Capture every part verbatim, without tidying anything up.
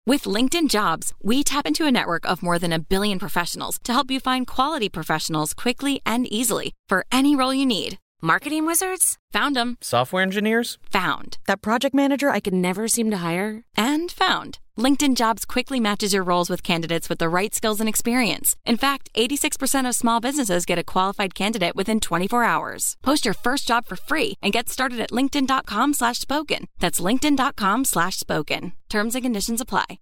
With LinkedIn Jobs, we tap into a network of more than a billion professionals to help you find quality professionals quickly and easily for any role you need. Marketing wizards? Found them. Software engineers? Found. That project manager I could never seem to hire? And found. LinkedIn Jobs quickly matches your roles with candidates with the right skills and experience. In fact, eighty-six percent of small businesses get a qualified candidate within twenty-four hours. Post your first job for free and get started at linkedin.com slash spoken. That's linkedin.com slash spoken. Terms and conditions apply.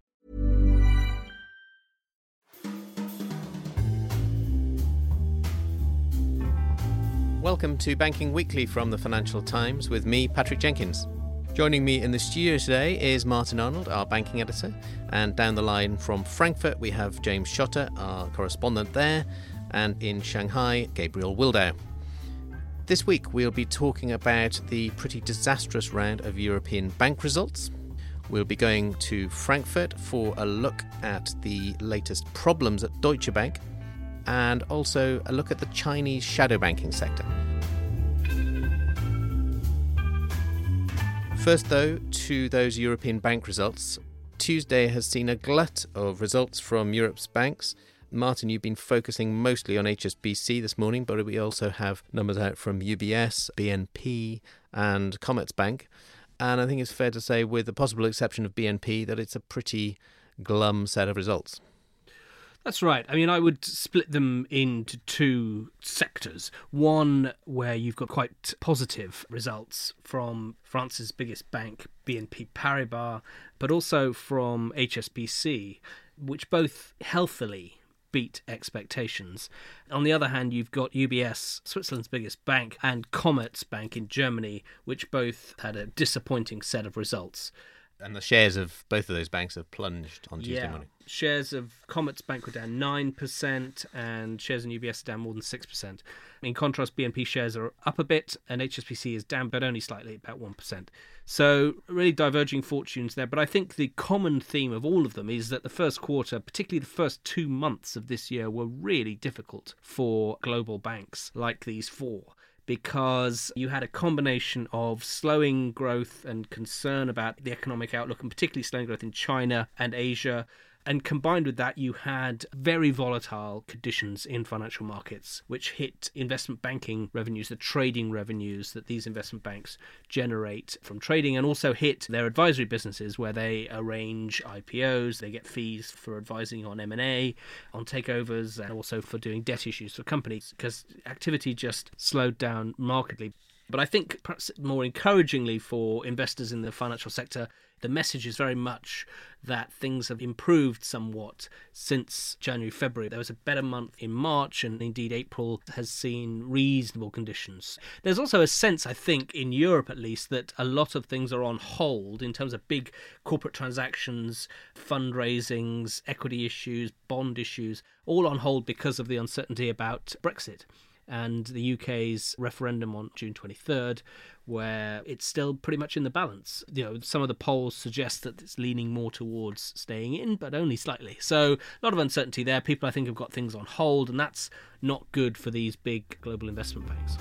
Welcome to Banking Weekly from the Financial Times with me, Patrick Jenkins. Joining me in the studio today is Martin Arnold, our banking editor, and down the line from Frankfurt we have James Schotter, our correspondent there, and in Shanghai, Gabriel Wildau. This week we'll be talking about the pretty disastrous round of European bank results. We'll be going to Frankfurt for a look at the latest problems at Deutsche Bank, and also a look at the Chinese shadow banking sector. First, though, to those European bank results. Tuesday has seen a glut of results from Europe's banks. Martin, you've been focusing mostly on H S B C this morning, but we also have numbers out from U B S, B N P and Commerzbank. And I think it's fair to say, with the possible exception of B N P, that it's a pretty glum set of results. That's right. I mean, I would split them into two sectors. One where you've got quite positive results from France's biggest bank, B N P Paribas, but also from H S B C, which both healthily beat expectations. On the other hand, you've got U B S, Switzerland's biggest bank, and Commerzbank in Germany, which both had a disappointing set of results. And the shares of both of those banks have plunged on Tuesday yeah. morning. Shares of Commerzbank were down nine percent and shares in U B S are down more than six percent. In contrast, B N P shares are up a bit and H S B C is down, but only slightly, about one percent. So really diverging fortunes there. But I think the common theme of all of them is that the first quarter, particularly the first two months of this year, were really difficult for global banks like these four, because you had a combination of slowing growth and concern about the economic outlook, and particularly slowing growth in China and Asia. And combined with that, you had very volatile conditions in financial markets, which hit investment banking revenues, the trading revenues that these investment banks generate from trading, and also hit their advisory businesses where they arrange I P Os, they get fees for advising on M and A, on takeovers, and also for doing debt issues for companies, because activity just slowed down markedly. But I think perhaps more encouragingly for investors in the financial sector, the message is very much that things have improved somewhat since January, February. There was a better month in March, and indeed April has seen reasonable conditions. There's also a sense, I think, in Europe at least, that a lot of things are on hold in terms of big corporate transactions, fundraisings, equity issues, bond issues, all on hold because of the uncertainty about Brexit and the U K's referendum on June twenty-third, where it's still pretty much in the balance. You know, some of the polls suggest that it's leaning more towards staying in, but only slightly. So a lot of uncertainty there. People, I think, have got things on hold, and that's not good for these big global investment banks.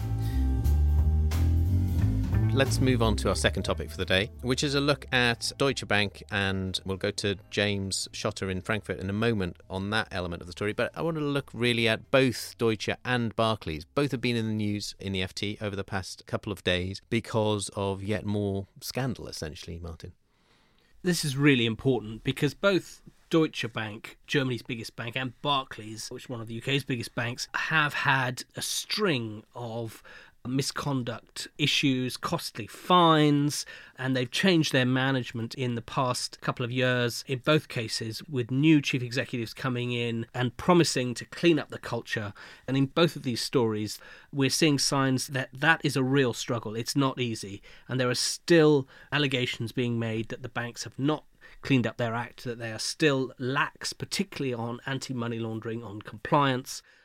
Let's move on to our second topic for the day, which is a look at Deutsche Bank, and we'll go to James Schotter in Frankfurt in a moment on that element of the story. But I wanted to look really at both Deutsche and Barclays. Both have been in the news in the F T over the past couple of days because of yet more scandal, essentially, Martin. This is really important because both Deutsche Bank, Germany's biggest bank, and Barclays, which is one of the U K's biggest banks, have had a string of misconduct issues, costly fines, and they've changed their management in the past couple of years, in both cases, with new chief executives coming in and promising to clean up the culture. And in both of these stories, we're seeing signs that that is a real struggle. It's not easy. And there are still allegations being made that the banks have not cleaned up their act, that they are still lax, particularly on anti-money laundering, on compliance,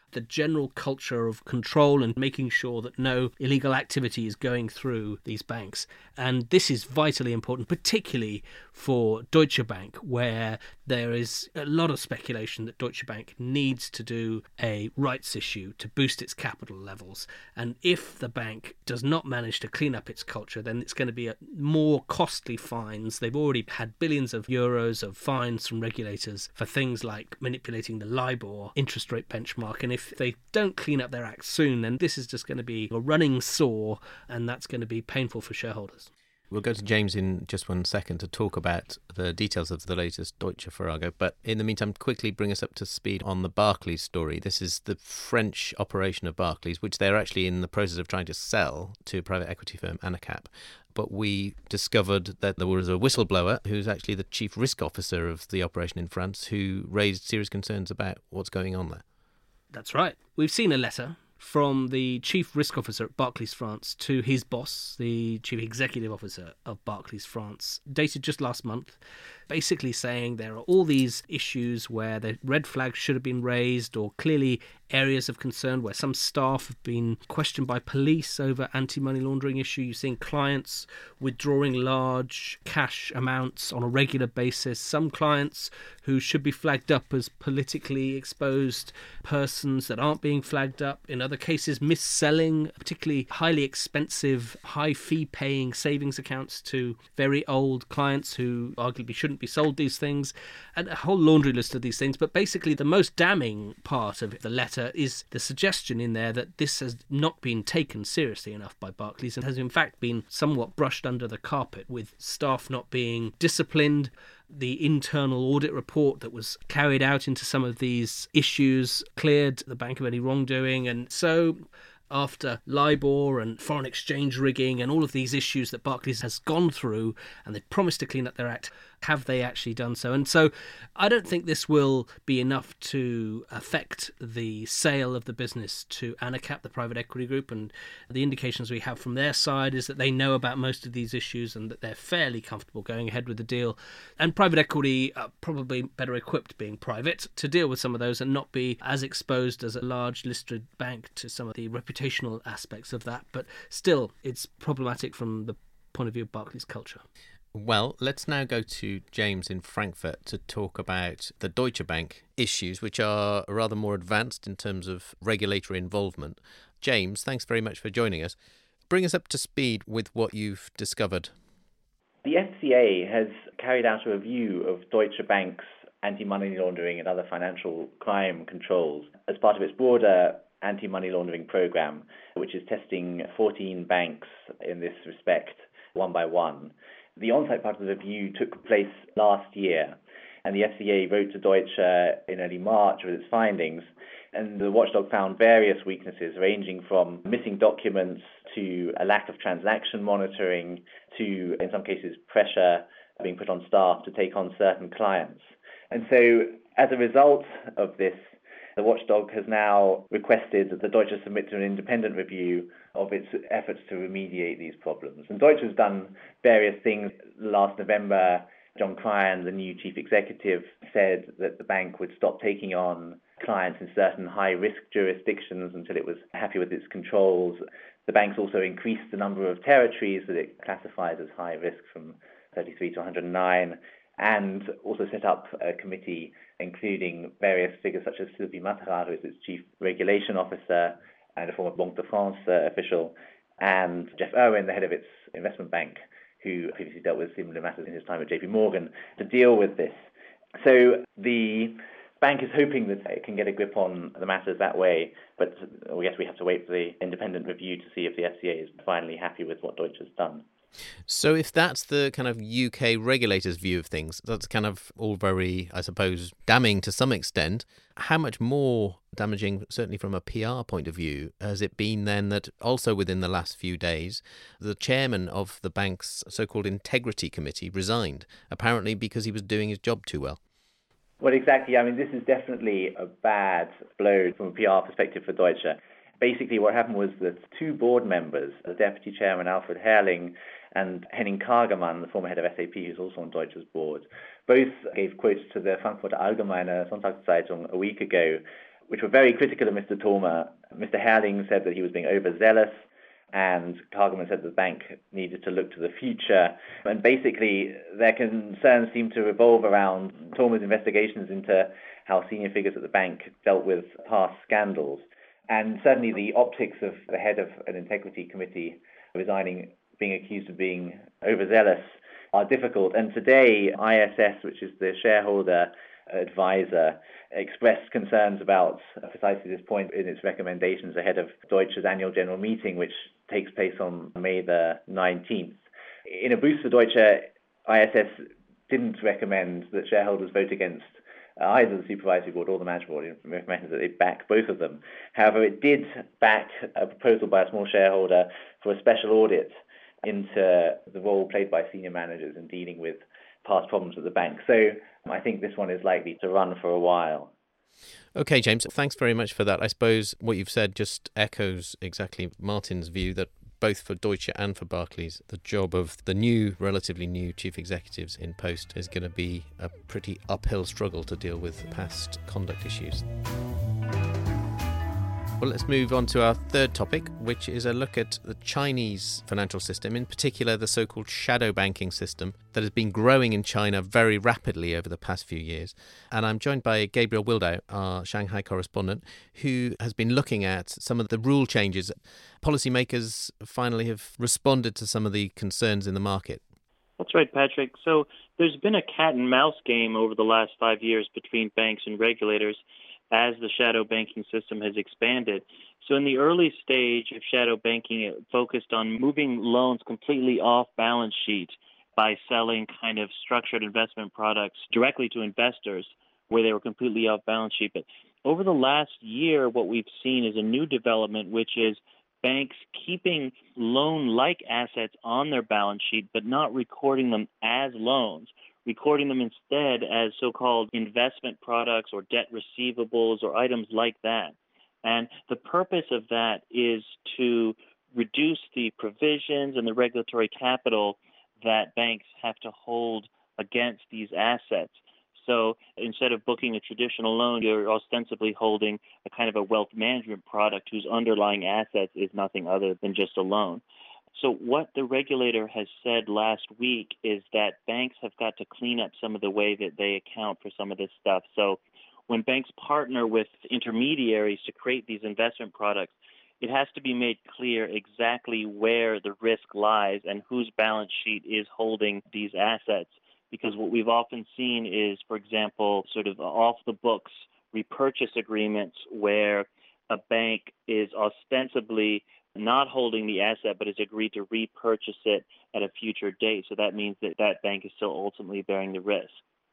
the general culture of control and making sure that no illegal activity is going through these banks. And this is vitally important, particularly for Deutsche Bank, where there is a lot of speculation that Deutsche Bank needs to do a rights issue to boost its capital levels. And if the bank does not manage to clean up its culture, then it's going to be a more costly fines. They've already had billions of euros of fines from regulators for things like manipulating the LIBOR interest rate benchmark. And if they don't clean up their act soon, then this is just going to be a running sore, and that's going to be painful for shareholders. We'll go to James in just one second to talk about the details of the latest Deutsche Farrago. But in the meantime, quickly bring us up to speed on the Barclays story. This is the French operation of Barclays, which they're actually in the process of trying to sell to a private equity firm, AnaCap. But we discovered that there was a whistleblower who's actually the chief risk officer of the operation in France who raised serious concerns about what's going on there. That's right. We've seen a letter from the chief risk officer at Barclays France to his boss, the chief executive officer of Barclays France, dated just last month, basically saying there are all these issues where the red flags should have been raised, or clearly areas of concern where some staff have been questioned by police over anti-money laundering issue. You're seeing clients withdrawing large cash amounts on a regular basis. Some clients who should be flagged up as politically exposed persons that aren't being flagged up. In other cases, mis-selling particularly highly expensive, high fee-paying savings accounts to very old clients who arguably shouldn't be sold these things, and a whole laundry list of these things. But basically the most damning part of the letter is the suggestion in there that this has not been taken seriously enough by Barclays and has in fact been somewhat brushed under the carpet, with staff not being disciplined. The internal audit report that was carried out into some of these issues cleared the bank of any wrongdoing. And so after LIBOR and foreign exchange rigging and all of these issues that Barclays has gone through, and they promised to clean up their act, have they actually done so? And so I don't think this will be enough to affect the sale of the business to AnaCap, the private equity group. And the indications we have from their side is that they know about most of these issues and that they're fairly comfortable going ahead with the deal. And private equity are probably better equipped, being private, to deal with some of those and not be as exposed as a large listed bank to some of the reputational aspects of that. But still, it's problematic from the point of view of Barclays' culture. Well, let's now go to James in Frankfurt to talk about the Deutsche Bank issues, which are rather more advanced in terms of regulatory involvement. James, thanks very much for joining us. Bring us up to speed with what you've discovered. The F C A has carried out a review of Deutsche Bank's anti-money laundering and other financial crime controls as part of its broader anti-money laundering program, which is testing fourteen banks in this respect, one by one. The on-site part of the review took place last year, and the F C A wrote to Deutsche in early March with its findings, and the watchdog found various weaknesses ranging from missing documents to a lack of transaction monitoring to, in some cases, pressure being put on staff to take on certain clients. And so, as a result of this, the watchdog has now requested that the Deutsche submit to an independent review of its efforts to remediate these problems. And Deutsche has done various things. Last November, John Cryan, the new chief executive, said that the bank would stop taking on clients in certain high-risk jurisdictions until it was happy with its controls. The bank's also increased the number of territories that it classifies as high risk from thirty-three to one hundred nine, and also set up a committee including various figures such as Sylvie Matera, who is its chief regulation officer and a former Banque de France uh, official, and Jeff Irwin, the head of its investment bank, who previously dealt with similar matters in his time at J P Morgan, to deal with this. So the bank is hoping that it can get a grip on the matters that way, but I guess we have to wait for the independent review to see if the F C A is finally happy with what Deutsche has done. So if that's the kind of U K regulators' view of things, that's kind of all very, I suppose, damning to some extent. How much more damaging, certainly from a P R point of view, has it been then that also within the last few days, the chairman of the bank's so-called integrity committee resigned, apparently because he was doing his job too well? Well, exactly. I mean, this is definitely a bad blow from a P R perspective for Deutsche. Basically, what happened was that two board members, the deputy chairman Alfred Herrling and Henning Kagermann, the former head of S A P, who's also on Deutsche's board, both gave quotes to the Frankfurter Allgemeine Sonntagszeitung a week ago, which were very critical of Mister Tormer. Mister Herrling said that he was being overzealous, and Hagemann said the bank needed to look to the future. And basically, their concerns seem to revolve around Tormer's investigations into how senior figures at the bank dealt with past scandals. And certainly the optics of the head of an integrity committee resigning, being accused of being overzealous, are difficult. And today, I S S, which is the shareholder advisor, expressed concerns about precisely this point in its recommendations ahead of Deutsche's annual general meeting, which takes place on May the nineteenth. In a boost for Deutsche, I S S didn't recommend that shareholders vote against either the supervisory board or the management board. It recommended that they back both of them. However, it did back a proposal by a small shareholder for a special audit into the role played by senior managers in dealing with past problems at the bank. So I think this one is likely to run for a while. Okay, James, thanks very much for that. I suppose what you've said just echoes exactly Martin's view that both for Deutsche and for Barclays, the job of the new, relatively new chief executives in post is going to be a pretty uphill struggle to deal with past conduct issues. Well, let's move on to our third topic, which is a look at the Chinese financial system, in particular the so-called shadow banking system that has been growing in China very rapidly over the past few years. And I'm joined by Gabriel Wildau, our Shanghai correspondent, who has been looking at some of the rule changes. Policymakers finally have responded to some of the concerns in the market. That's right, Patrick. So there's been a cat and mouse game over the last five years between banks and regulators as the shadow banking system has expanded. So in the early stage of shadow banking, it focused on moving loans completely off balance sheet by selling kind of structured investment products directly to investors where they were completely off balance sheet. But over the last year, what we've seen is a new development, which is banks keeping loan-like assets on their balance sheet, but not recording them as loans, recording them instead as so-called investment products or debt receivables or items like that. And the purpose of that is to reduce the provisions and the regulatory capital that banks have to hold against these assets. So instead of booking a traditional loan, you're ostensibly holding a kind of a wealth management product whose underlying assets is nothing other than just a loan. So what the regulator has said last week is that banks have got to clean up some of the way that they account for some of this stuff. So when banks partner with intermediaries to create these investment products, it has to be made clear exactly where the risk lies and whose balance sheet is holding these assets. Because what we've often seen is, for example, sort of off-the-books repurchase agreements where a bank is ostensibly not holding the asset but has agreed to repurchase it at a future date. So that means that that bank is still ultimately bearing the risk.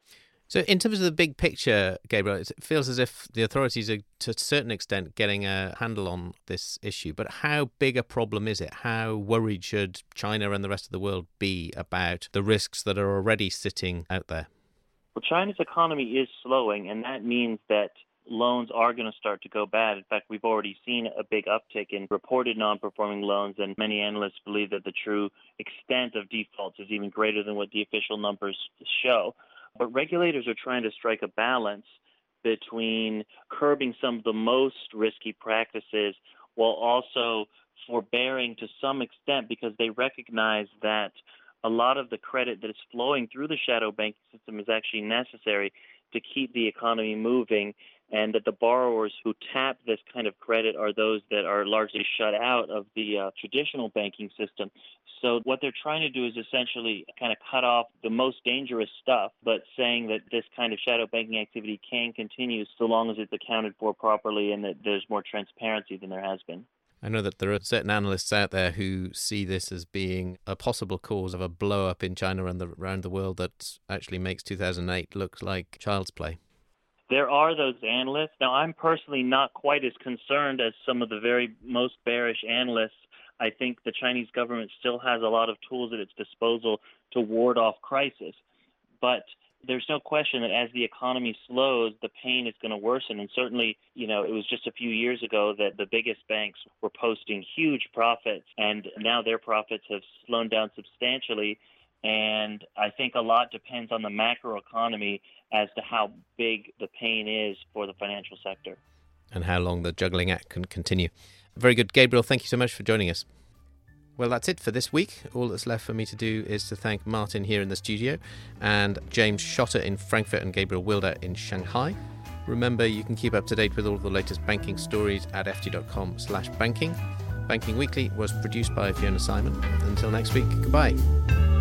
So in terms of the big picture, Gabriel, it feels as if the authorities are to a certain extent getting a handle on this issue. But how big a problem is it? How worried should China and the rest of the world be about the risks that are already sitting out there? Well, China's economy is slowing, and that means that loans are going to start to go bad. In fact, we've already seen a big uptick in reported non-performing loans, and many analysts believe that the true extent of defaults is even greater than what the official numbers show. But regulators are trying to strike a balance between curbing some of the most risky practices while also forbearing to some extent because they recognize that a lot of the credit that is flowing through the shadow banking system is actually necessary to keep the economy moving, and that the borrowers who tap this kind of credit are those that are largely shut out of the uh, traditional banking system. So what they're trying to do is essentially kind of cut off the most dangerous stuff, but saying that this kind of shadow banking activity can continue so long as it's accounted for properly and that there's more transparency than there has been. I know that there are certain analysts out there who see this as being a possible cause of a blow-up in China and the, around the world that actually makes two thousand eight look like child's play. There are those analysts. Now, I'm personally not quite as concerned as some of the very most bearish analysts. I think the Chinese government still has a lot of tools at its disposal to ward off crisis. But there's no question that as the economy slows, the pain is going to worsen. And certainly, you know, it was just a few years ago that the biggest banks were posting huge profits, and now their profits have slowed down substantially. And I think a lot depends on the macroeconomy as to how big the pain is for the financial sector. and how long the juggling act can continue. Very good. Gabriel, thank you so much for joining us. Well, that's it for this week. All that's left for me to do is to thank Martin here in the studio and James Schotter in Frankfurt and Gabriel Wilder in Shanghai. Remember, you can keep up to date with all the latest banking stories at ft.com slash banking. Banking Weekly was produced by Fiona Simon. Until next week, goodbye.